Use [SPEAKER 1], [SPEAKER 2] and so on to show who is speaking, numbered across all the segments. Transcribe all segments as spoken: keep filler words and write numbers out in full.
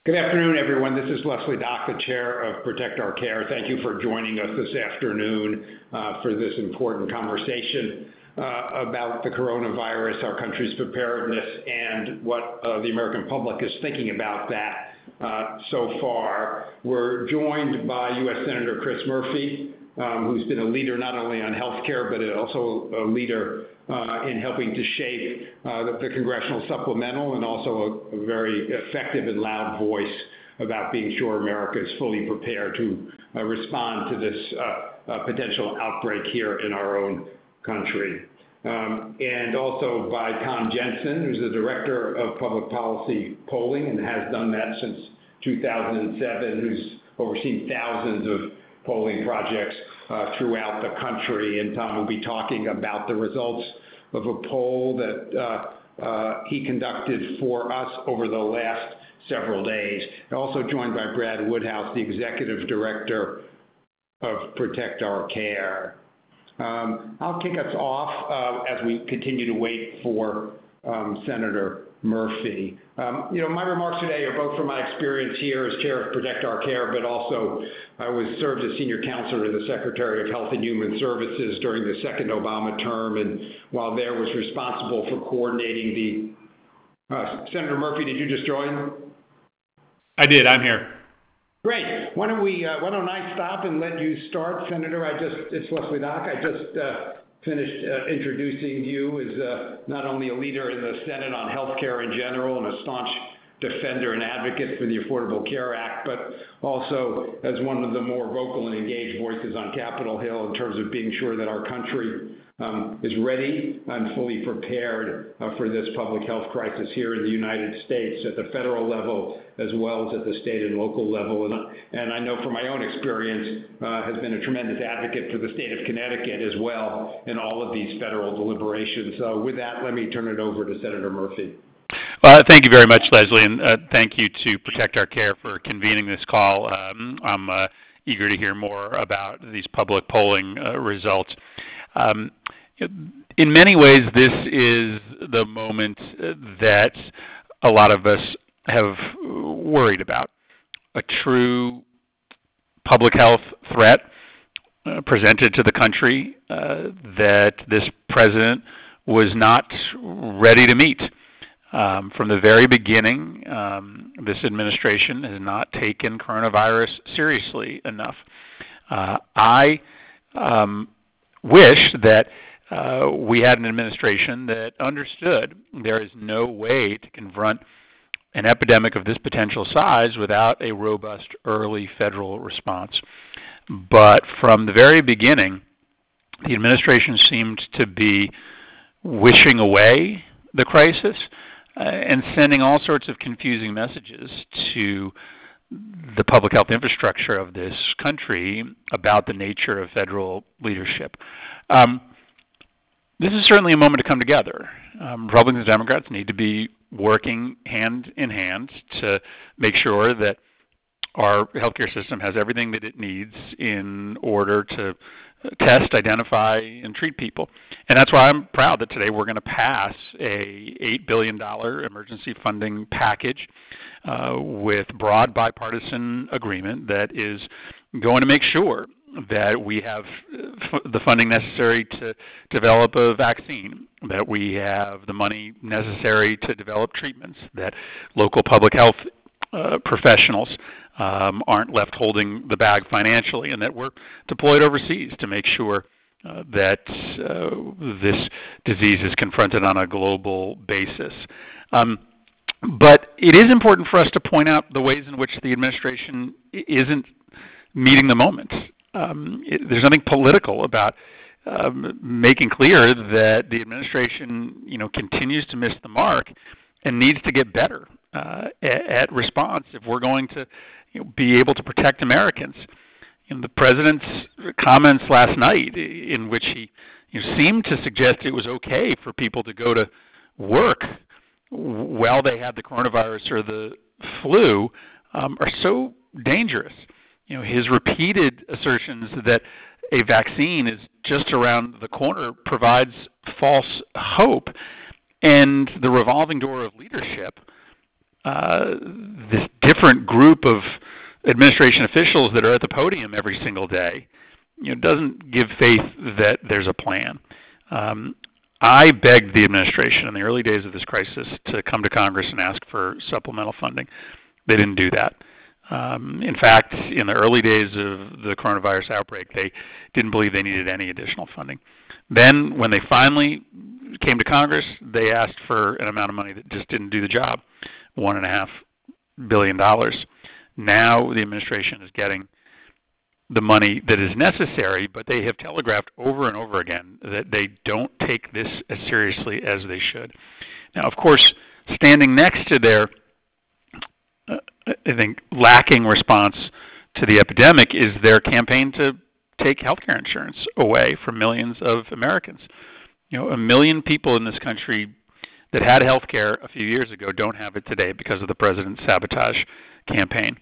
[SPEAKER 1] Good afternoon, everyone. This is Leslie Dock, the chair of Protect Our Care. Thank you for joining us this afternoon uh, for this important conversation uh, about the coronavirus, our country's preparedness, and what uh, the American public is thinking about that uh, so far. We're joined by U S Senator Chris Murphy, um, who's been a leader not only on health care, but also a leader Uh, in helping to shape uh, the, the congressional supplemental, and also a, a very effective and loud voice about being sure America is fully prepared to uh, respond to this uh, uh, potential outbreak here in our own country. Um, and also by Tom Jensen, who's the Director of Public Policy Polling and has done that since two thousand seven, who's overseen thousands of polling projects uh, throughout the country. And Tom will be talking about the results of a poll that uh, uh, he conducted for us over the last several days. Also joined by Brad Woodhouse, the Executive Director of Protect Our Care. Um, I'll kick us off uh, as we continue to wait for um, Senator Murphy. Um, you know, my remarks today are both from my experience here as chair of Protect Our Care, but also I was served as senior counselor to the Secretary of Health and Human Services during the second Obama term, and while there was responsible for coordinating the, uh, Senator Murphy, did you just join?
[SPEAKER 2] I did, I'm here.
[SPEAKER 1] Great. Why don't we, uh, why don't I stop and let you start, Senator? I just, it's Leslie Dock. I just uh, finished uh, introducing you as uh, not only a leader in the Senate on health care in general and a staunch defender and advocate for the Affordable Care Act, but also as one of the more vocal and engaged voices on Capitol Hill in terms of being sure that our country um, is ready and fully prepared uh, for this public health crisis here in the United States at the federal level as well as at the state and local level. And, and I know from my own experience uh, has been a tremendous advocate for the state of Connecticut as well in all of these federal deliberations. So with that, let me turn it over to Senator Murphy.
[SPEAKER 2] Well, thank you very much, Leslie, and uh, thank you to Protect Our Care for convening this call. Um, I'm uh, eager to hear more about these public polling uh, results. Um, in many ways, this is the moment that a lot of us have worried about. A true public health threat uh, presented to the country uh, that this president was not ready to meet. Um, from the very beginning, um, this administration has not taken coronavirus seriously enough. Uh, I um, wish that uh, we had an administration that understood there is no way to confront an epidemic of this potential size without a robust early federal response. But from the very beginning, the administration seemed to be wishing away the crisis uh, and sending all sorts of confusing messages to the public health infrastructure of this country about the nature of federal leadership. Um, this is certainly a moment to come together. Um, Republicans and Democrats need to be working hand in hand to make sure that our healthcare system has everything that it needs in order to test, identify, and treat people. And that's why I'm proud that today we're going to pass a eight billion dollars emergency funding package uh, with broad bipartisan agreement that is going to make sure that we have f- the funding necessary to develop a vaccine, that we have the money necessary to develop treatments, that local public health uh, professionals um, aren't left holding the bag financially, and that we're deployed overseas to make sure uh, that uh, this disease is confronted on a global basis. Um, but it is important for us to point out the ways in which the administration isn't meeting the moment. Um, it, there's nothing political about um, making clear that the administration, you know, continues to miss the mark and needs to get better uh, at, at response if we're going to, you know, be able to protect Americans. And the president's comments last night, in which he you know, seemed to suggest it was okay for people to go to work while they had the coronavirus or the flu, um, are so dangerous. You know, his repeated assertions that a vaccine is just around the corner provides false hope. And the revolving door of leadership, uh, this different group of administration officials that are at the podium every single day, you know, doesn't give faith that there's a plan. Um, I begged the administration in the early days of this crisis to come to Congress and ask for supplemental funding. They didn't do that. Um, in fact, in the early days of the coronavirus outbreak, they didn't believe they needed any additional funding. Then, when they finally came to Congress, they asked for an amount of money that just didn't do the job, one and a half billion dollars. Now the administration is getting the money that is necessary, but they have telegraphed over and over again that they don't take this as seriously as they should. Now, of course, standing next to their, uh, I think, lacking response to the epidemic is their campaign to take health care insurance away from millions of Americans. You know, a million people in this country that had health care a few years ago don't have it today because of the president's sabotage campaign.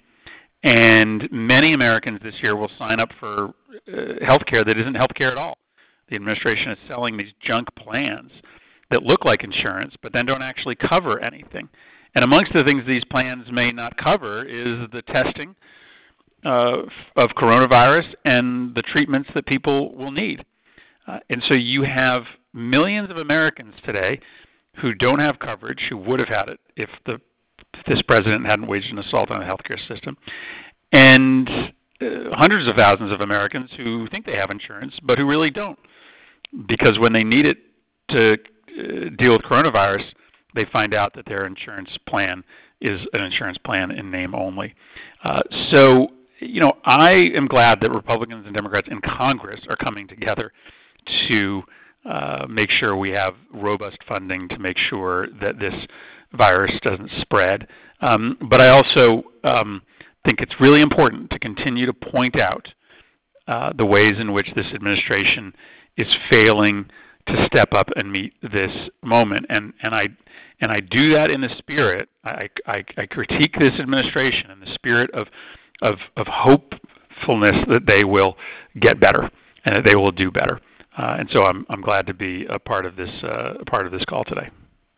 [SPEAKER 2] And many Americans this year will sign up for uh, health care that isn't health care at all. The administration is selling these junk plans that look like insurance but then don't actually cover anything. And amongst the things these plans may not cover is the testing uh, of coronavirus and the treatments that people will need. Uh, and so you have millions of Americans today who don't have coverage, who would have had it if the if this president hadn't waged an assault on the healthcare system, and uh, hundreds of thousands of Americans who think they have insurance but who really don't, because when they need it to uh, deal with coronavirus, they find out that their insurance plan is an insurance plan in name only. Uh, so, you know, I am glad that Republicans and Democrats in Congress are coming together to uh, make sure we have robust funding to make sure that this virus doesn't spread. Um, but I also um, think it's really important to continue to point out uh, the ways in which this administration is failing to step up and meet this moment. And, and I and I do that in the spirit. I, I, I critique this administration in the spirit of, of of hopefulness that they will get better and that they will do better. Uh, and so I'm I'm glad to be a part of this uh, a part of this call today.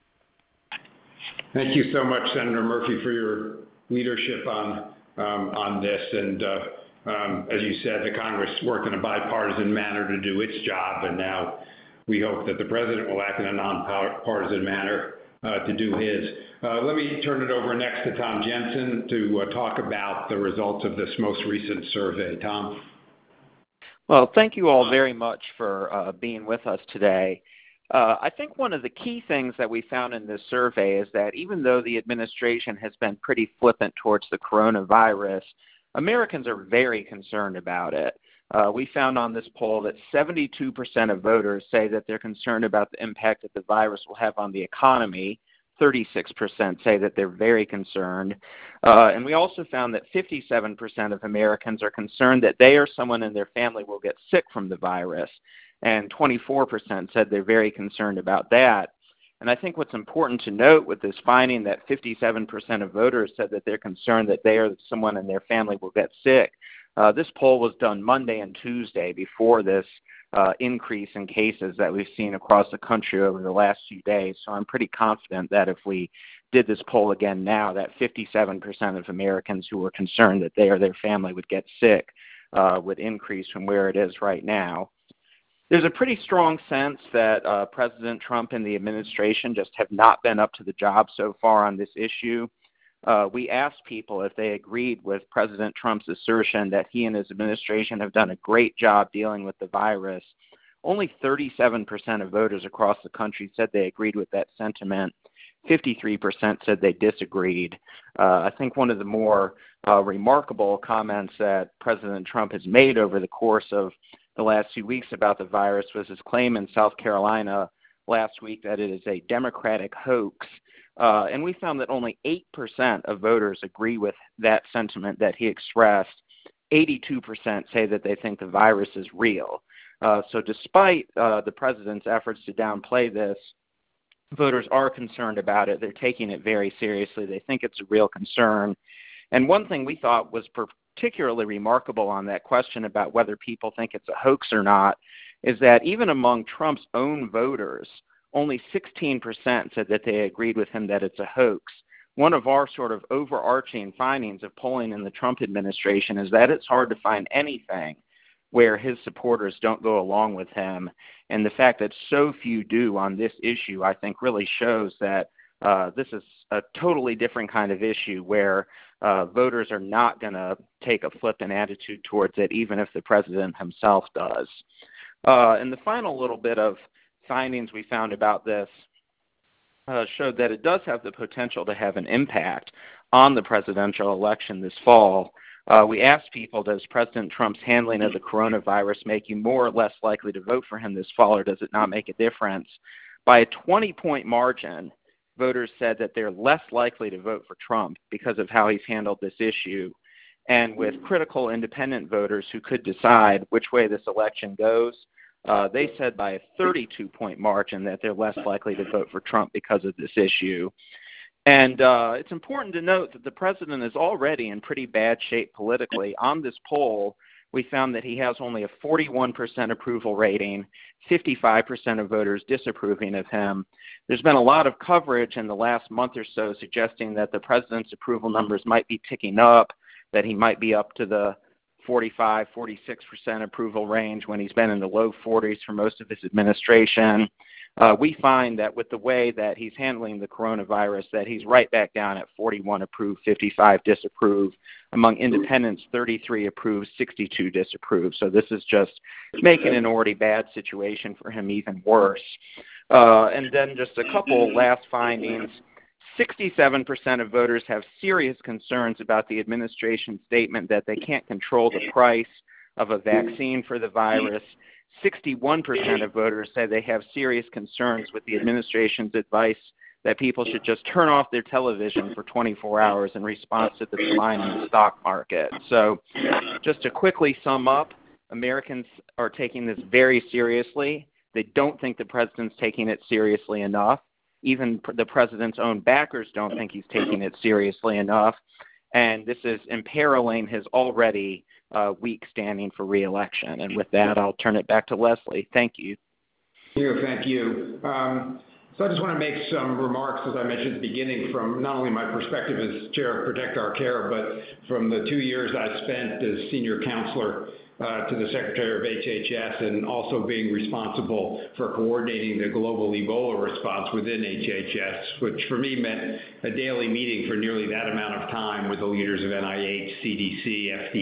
[SPEAKER 1] Thank you so much, Senator Murphy, for your leadership on um, on this. And uh, um, as you said, the Congress worked in a bipartisan manner to do its job, and now we hope that the president will act in a nonpartisan manner uh, to do his. Uh, let me turn it over next to Tom Jensen to uh, talk about the results of this most recent survey. Tom?
[SPEAKER 3] Well, thank you all very much for uh, being with us today. Uh, I think one of the key things that we found in this survey is that even though the administration has been pretty flippant towards the coronavirus, Americans are very concerned about it. Uh, we found on this poll that seventy-two percent of voters say that they're concerned about the impact that the virus will have on the economy. thirty-six percent say that they're very concerned. Uh, and we also found that fifty-seven percent of Americans are concerned that they or someone in their family will get sick from the virus. And twenty-four percent said they're very concerned about that. And I think what's important to note with this finding that fifty-seven percent of voters said that they're concerned that they or someone in their family will get sick. Uh, this poll was done Monday and Tuesday before this uh, increase in cases that we've seen across the country over the last few days. So I'm pretty confident that if we did this poll again now, that fifty-seven percent of Americans who were concerned that they or their family would get sick uh, would increase from where it is right now. There's a pretty strong sense that uh, President Trump and the administration just have not been up to the job so far on this issue. Uh, we asked people if they agreed with President Trump's assertion that he and his administration have done a great job dealing with the virus. Only thirty-seven percent of voters across the country said they agreed with that sentiment. fifty-three percent said they disagreed. Uh, I think one of the more uh, remarkable comments that President Trump has made over the course of the last few weeks about the virus was his claim in South Carolina last week that it is a Democratic hoax. Uh, and we found that only eight percent of voters agree with that sentiment that he expressed. eighty-two percent say that they think the virus is real. Uh, so despite uh, the president's efforts to downplay this, voters are concerned about it. They're taking it very seriously. They think it's a real concern. And one thing we thought was particularly remarkable on that question about whether people think it's a hoax or not is that even among Trump's own voters, only sixteen percent said that they agreed with him that it's a hoax, one of our sort of overarching findings of polling in the Trump administration is that it's hard to find anything where his supporters don't go along with him. And the fact that so few do on this issue, I think, really shows that uh, this is a totally different kind of issue where uh, voters are not going to take a flippant attitude towards it, even if the president himself does. Uh, and the final little bit of findings we found about this uh, showed that it does have the potential to have an impact on the presidential election this fall. Uh, we asked people, does President Trump's handling of the coronavirus make you more or less likely to vote for him this fall, or does it not make a difference? By a twenty-point margin, voters said that they're less likely to vote for Trump because of how he's handled this issue. And with critical independent voters who could decide which way this election goes, uh, they said by a thirty-two point margin that they're less likely to vote for Trump because of this issue. And uh, it's important to note that the president is already in pretty bad shape politically. On this poll, we found that he has only a forty-one percent approval rating, fifty-five percent of voters disapproving of him. There's been a lot of coverage in the last month or so suggesting that the president's approval numbers might be ticking up, that he might be up to the forty-five, forty-six percent approval range when he's been in the low forties for most of his administration. Uh, we find that with the way that he's handling the coronavirus, that he's right back down at forty-one approve, fifty-five disapprove. Among independents, thirty-three approve, sixty-two disapprove. So this is just making an already bad situation for him even worse. Uh, and then just a couple last findings. sixty-seven percent of voters have serious concerns about the administration's statement that they can't control the price of a vaccine for the virus. sixty-one percent of voters say they have serious concerns with the administration's advice that people should just turn off their television for twenty-four hours in response to the decline in the stock market. So just to quickly sum up, Americans are taking this very seriously. They don't think the president's taking it seriously enough. Even the president's own backers don't think he's taking it seriously enough. And this is imperiling his already uh, weak standing for re-election. And with that, I'll turn it back to Leslie. Thank you.
[SPEAKER 1] Thank you. Thank you. Um, so I just want to make some remarks, as I mentioned at the beginning, from not only my perspective as chair of Protect Our Care, but from the two years I spent as senior counselor Uh, to the Secretary of H H S, and also being responsible for coordinating the global Ebola response within H H S, which for me meant a daily meeting for nearly that amount of time with the leaders of N I H, C D C, F D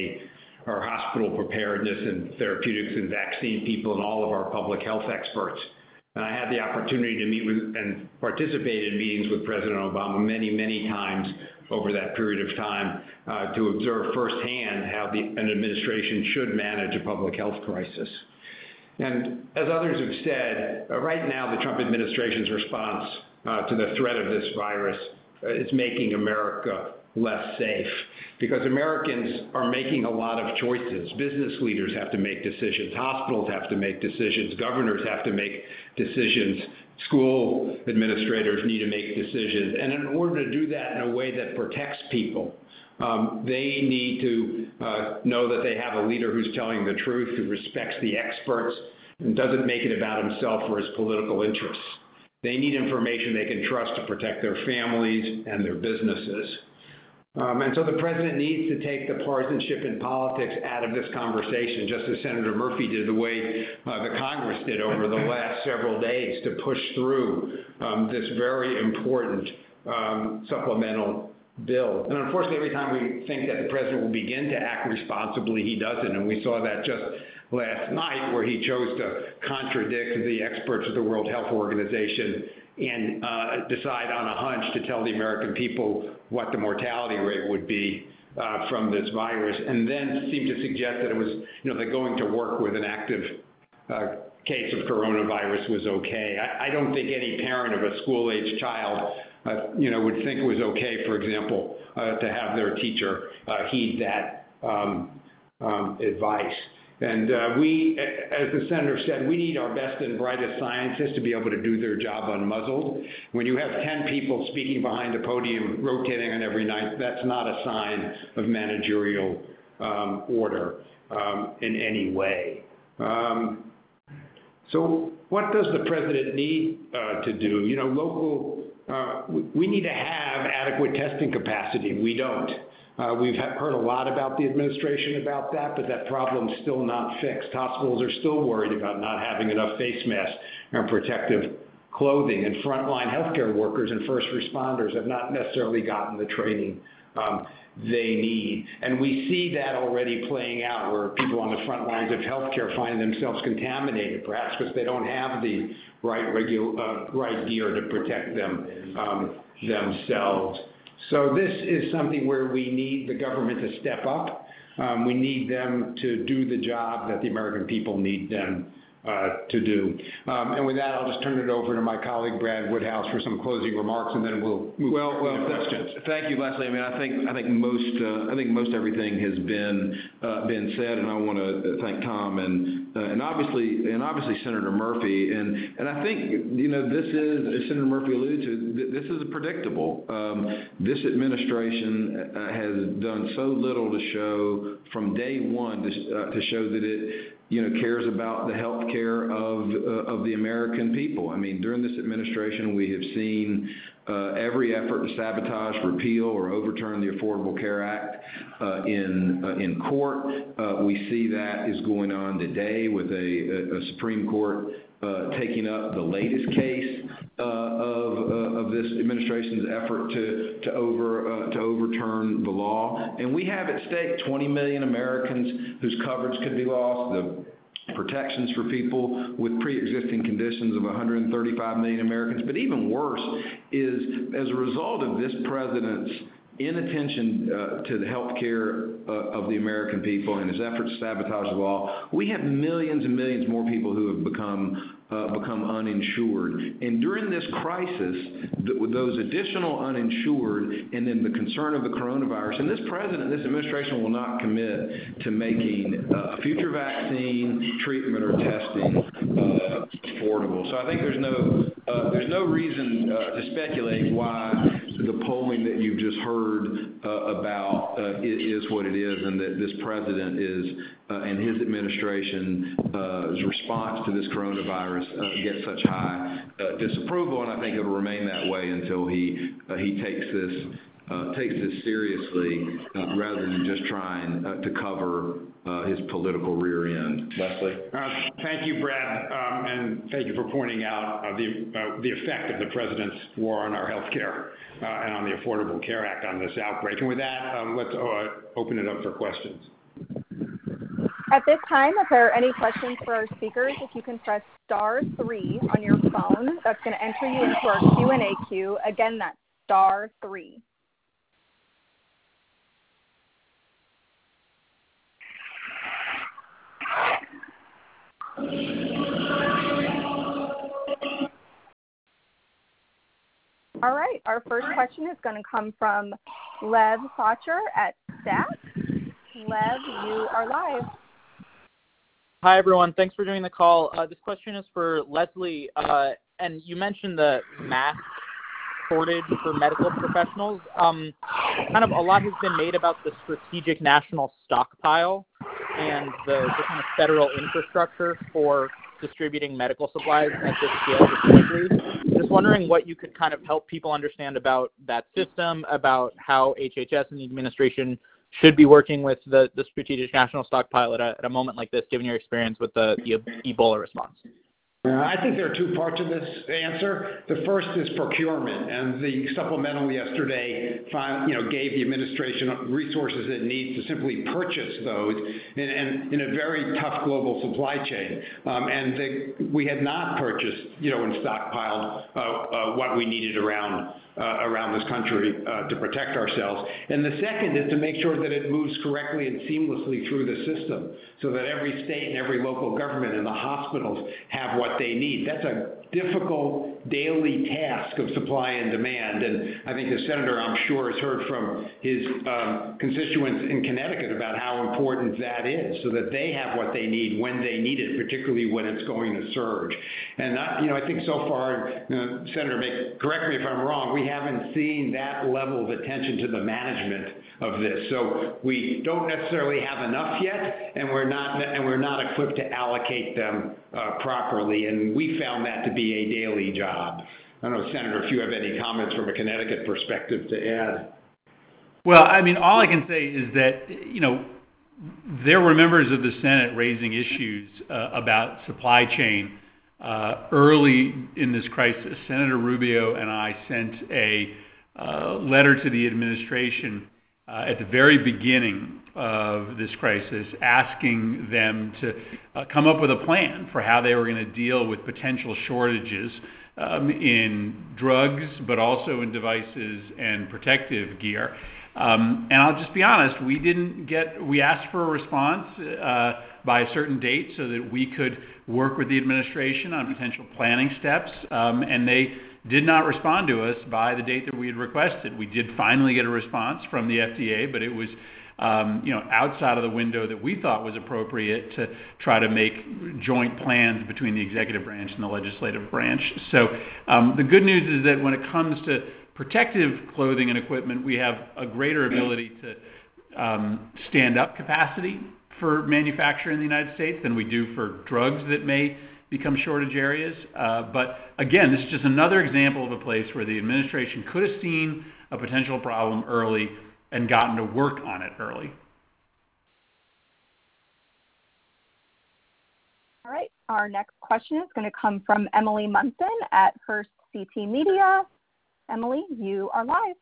[SPEAKER 1] A, our hospital preparedness and therapeutics and vaccine people, and all of our public health experts. And I had the opportunity to meet with and participate in meetings with President Obama many, many times over that period of time uh, to observe firsthand how the, an administration should manage a public health crisis. And as others have said, uh, right now the Trump administration's response uh, to the threat of this virus uh, is making America less safe, because Americans are making a lot of choices. Business leaders have to make decisions. Hospitals have to make decisions. Governors have to make decisions. School administrators need to make decisions. And in order to do that in a way that protects people, um, they need to uh, know that they have a leader who's telling the truth, who respects the experts, and doesn't make it about himself or his political interests. They need information they can trust to protect their families and their businesses. Um, and so the president needs to take the partisanship in politics out of this conversation, just as Senator Murphy did, the way uh, the Congress did over the last several days to push through um, this very important um, supplemental bill. And unfortunately, every time we think that the president will begin to act responsibly, he doesn't. And we saw that just last night, where he chose to contradict the experts of the World Health Organization and uh, decide on a hunch to tell the American people what the mortality rate would be uh, from this virus, and then seem to suggest that it was, you know, that going to work with an active uh, case of coronavirus was okay. I, I don't think any parent of a school-age child, uh, you know, would think it was okay, for example, uh, to have their teacher uh, heed that um, um, advice. And uh, we, as the senator said, we need our best and brightest scientists to be able to do their job unmuzzled. When you have ten people speaking behind a podium, rotating on every night, that's not a sign of managerial um, order um, in any way. Um, so what does the president need uh, to do? You know, local uh, we, we need to have adequate testing capacity. We don't. Uh, we've heard a lot about the administration about that, but that problem's still not fixed. Hospitals are still worried about not having enough face masks and protective clothing, and frontline healthcare workers and first responders have not necessarily gotten the training um, they need. And we see that already playing out, where people on the front lines of healthcare find themselves contaminated, perhaps because they don't have the right, regu- uh, right gear to protect them um, themselves. So this is something where we need the government to step up. Um, we need them to do the job that the American people need them uh, to do. Um, and with that, I'll just turn it over to my colleague Brad Woodhouse for some closing remarks, and then we'll move
[SPEAKER 4] well, well,
[SPEAKER 1] to questions.
[SPEAKER 4] Thank you, Leslie. I mean, I think I think most uh, I think most everything has been uh, been said, and I want to thank Tom and uh, and obviously and obviously Senator Murphy. And and I think you know this is, as Senator Murphy alluded to, this is predictable. Um, this administration uh, has done so little to show from day one to uh, to show that it you know, cares about the health care of uh, of the American people. I mean, during this administration, we have seen uh, every effort to sabotage, repeal, or overturn the Affordable Care Act uh, in uh, in court. Uh, we see that is going on today with a, a, a Supreme Court uh, taking up the latest case uh, of uh, of this administration's effort to to over uh, to overturn the law. And we have at stake twenty million Americans whose coverage could be lost, the protections for people with pre-existing conditions of one hundred thirty-five million Americans. But even worse is, as a result of this president's inattention uh, to the health care uh, of the American people and his efforts to sabotage the law, we have millions and millions more people who have become uh, become uninsured. And during this crisis, th- with those additional uninsured and then the concern of the coronavirus, and this president, this administration will not commit to making uh, a future vaccine, treatment, or testing uh, affordable. So I think there's no uh, there's no reason uh, to speculate why the polling that you've just heard uh, about uh, is what it is, and that this president is uh, and his administration's uh, response to this coronavirus uh, gets such high uh, disapproval, and I think it will remain that way until he uh, he takes this uh, takes this seriously uh, rather than just trying uh, to cover uh, his political rear end. Leslie?
[SPEAKER 1] Uh, thank you, Brad, um, and thank you for pointing out uh, the uh, the effect of the president's war on our health care uh, and on the Affordable Care Act on this outbreak. And with that, um, let's uh, open it up for questions.
[SPEAKER 5] At this time, if there are any questions for our speakers, if you can press star three on your phone, that's going to enter you into our Q and A queue. Again, that's star three. All right, our first question is going to come from Lev Focher at S T A C. Lev, you are live.
[SPEAKER 6] Hi, everyone. Thanks for doing the call. Uh, this question is for Leslie. Uh, and you mentioned the mask shortage for medical professionals. Um, kind of a lot has been made about the strategic national stockpile and the, the kind of federal infrastructure for distributing medical supplies at this scale this quickly. Just wondering what you could kind of help people understand about that system, about how H H S and the administration should be working with the, the strategic national stockpile at a, at a moment like this, given your experience with the, the Ebola response.
[SPEAKER 1] Uh, I think there are two parts of this answer. The first is procurement, and the supplemental yesterday find, you know, gave the administration resources it needs to simply purchase those in, in, in a very tough global supply chain. Um, and the, we had not purchased, you know, and stockpiled uh, uh, what we needed around Uh, around this country uh, to protect ourselves. And the second is to make sure that it moves correctly and seamlessly through the system so that every state and every local government and the hospitals have what they need. That's a difficult daily task of supply and demand. And I think the senator, I'm sure, has heard from his um, constituents in Connecticut about how important that is so that they have what they need when they need it, particularly when it's going to surge. And, I, you know, I think so far, uh, Senator, make, correct me if I'm wrong, we haven't seen that level of attention to the management of this. So we don't necessarily have enough yet, and we're not and we're not equipped to allocate them uh, properly. And we found that to be a daily job. I don't know, Senator, if you have any comments from a Connecticut perspective to add.
[SPEAKER 2] Well, I mean, all I can say is that, you know, there were members of the Senate raising issues uh, about supply chain uh, early in this crisis. Senator Rubio and I sent a uh, letter to the administration uh, at the very beginning of this crisis, asking them to uh, come up with a plan for how they were going to deal with potential shortages um, in drugs, but also in devices and protective gear. Um, and I'll just be honest, we didn't get, we asked for a response uh, by a certain date so that we could work with the administration on potential planning steps, um, and they did not respond to us by the date that we had requested. We did finally get a response from the F D A, but it was um, you know, outside of the window that we thought was appropriate to try to make joint plans between the executive branch and the legislative branch. So um, the good news is that when it comes to protective clothing and equipment, we have a greater ability to um, stand up capacity for manufacture in the United States than we do for drugs that may become shortage areas. Uh, but again, this is just another example of a place where the administration could have seen a potential problem early and gotten to work on it early.
[SPEAKER 5] All right, our next question is going to come from Emily Munson at Hearst C T Media. Emily, you are live.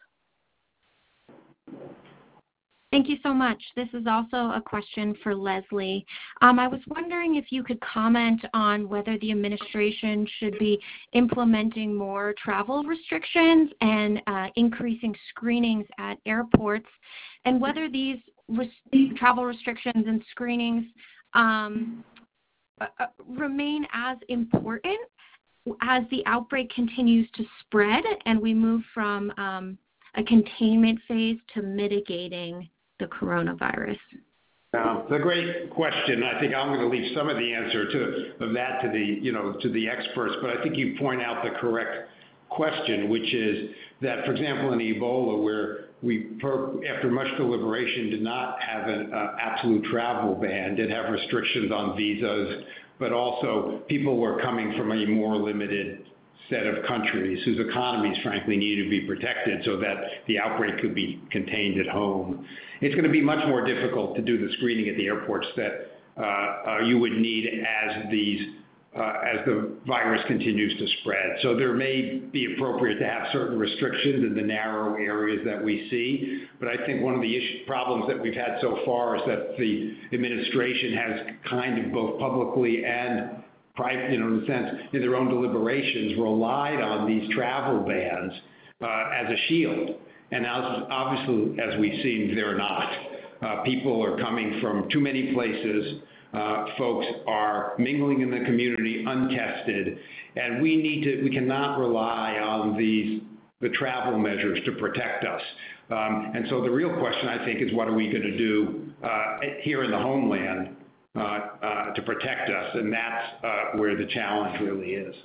[SPEAKER 7] Thank you so much. This is also a question for Leslie. Um, I was wondering if you could comment on whether the administration should be implementing more travel restrictions and uh, increasing screenings at airports, and whether these res- travel restrictions and screenings um, uh, remain as important as the outbreak continues to spread and we move from um, a containment phase to mitigating the coronavirus?
[SPEAKER 1] Uh, it's a great question. I think I'm going to leave some of the answer to of that to the you know to the experts, but I think you point out the correct question, which is that, for example, in Ebola, where we, after much deliberation, did not have an uh, absolute travel ban, did have restrictions on visas, but also people were coming from a more limited set of countries whose economies, frankly, needed to be protected so that the outbreak could be contained at home. It's going to be much more difficult to do the screening at the airports that uh, uh, you would need as these uh, as the virus continues to spread. So there may be appropriate to have certain restrictions in the narrow areas that we see. But I think one of the issue, problems that we've had so far is that the administration has kind of both publicly and private, you know, in a sense, in their own deliberations, relied on these travel bans uh, as a shield. And as, obviously, as we've seen, they're not. Uh, people are coming from too many places. Uh, folks are mingling in the community untested. And we need to, we cannot rely on these, the travel measures to protect us. Um, and so the real question, I think, is what are we going to do uh, here in the homeland Uh, uh, to protect us, and that's uh, where the challenge really is.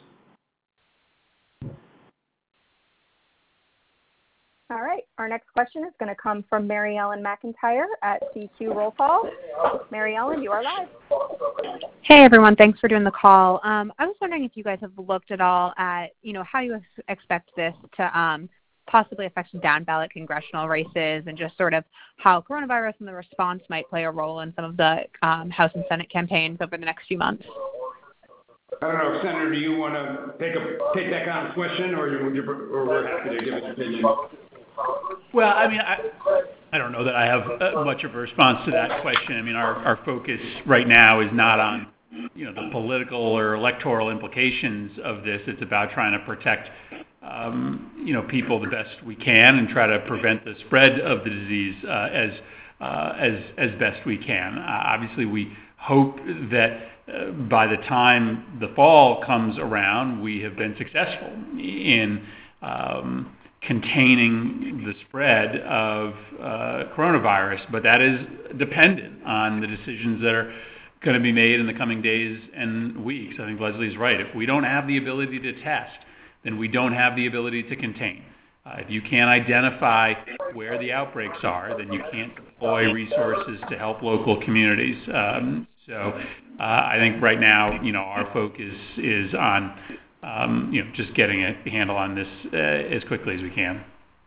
[SPEAKER 5] All right, our next question is going to come from Mary Ellen McIntyre at C Q Roll Call. Mary Ellen, you are live.
[SPEAKER 8] Hey everyone, thanks for doing the call. Um, I was wondering if you guys have looked at all at, you know, how you ex- expect this to um, possibly affect down ballot congressional races, and just sort of how coronavirus and the response might play a role in some of the um, House and Senate campaigns over the next few months.
[SPEAKER 1] I don't know, Senator, do you want to take a take that kind of question, or, you, or we're happy to give an opinion?
[SPEAKER 2] Well, I mean, I, I don't know that I have uh, much of a response to that question. I mean, our, our focus right now is not on, you know, the political or electoral implications of this. It's about trying to protect Um, you know, people the best we can and try to prevent the spread of the disease uh, as uh, as as best we can. Uh, obviously, we hope that uh, by the time the fall comes around, we have been successful in um, containing the spread of uh, coronavirus, but that is dependent on the decisions that are going to be made in the coming days and weeks. I think Leslie's right. If we don't have the ability to test, then we don't have the ability to contain. Uh, if you can't identify where the outbreaks are, then you can't deploy resources to help local communities. Um, so uh, I think right now, you know, our focus is on um, you know, just getting a handle on this uh, as quickly as we can.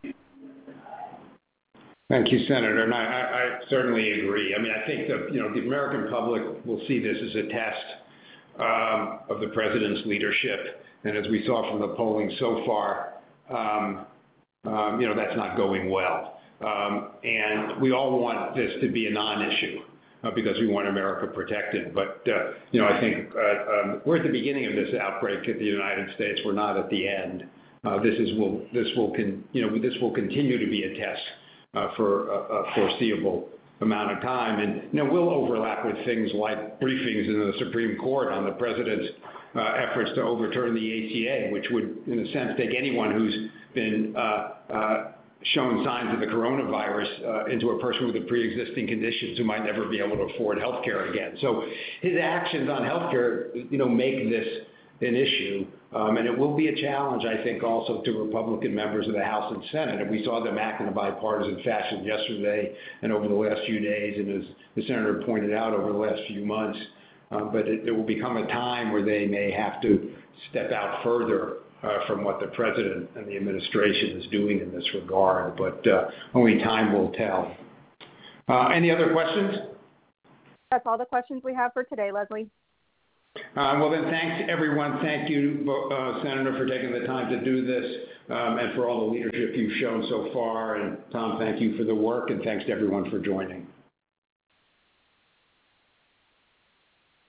[SPEAKER 1] Thank you, Senator. And I, I, I certainly agree. I mean, I think the, you know, the American public will see this as a test um, of the president's leadership. And as we saw from the polling so far, um, um, you know, that's not going well. Um, and we all want this to be a non-issue uh, because we want America protected. But, uh, you know, I think uh, um, we're at the beginning of this outbreak in the United States. We're not at the end. Uh, this is will this will con- you know this will continue to be a test Uh, for a, a foreseeable amount of time. And, you know, we'll overlap with things like briefings in the Supreme Court on the president's uh, efforts to overturn the A C A, which would, in a sense, take anyone who's been uh, uh, shown signs of the coronavirus uh, into a person with a pre-existing conditions who might never be able to afford health care again. So his actions on health care, you know, make this an issue. Um, and it will be a challenge, I think, also to Republican members of the House and Senate. And we saw them act in a bipartisan fashion yesterday and over the last few days, and as the Senator pointed out, over the last few months. Uh, but it, it will become a time where they may have to step out further uh, from what the President and the administration is doing in this regard. But uh, only time will tell. Uh, any other questions?
[SPEAKER 5] That's all the questions we have for today, Leslie.
[SPEAKER 1] Uh, well, then, thanks, everyone. Thank you, uh, Senator, for taking the time to do this um, and for all the leadership you've shown so far. And, Tom, thank you for the work, and thanks to everyone for joining.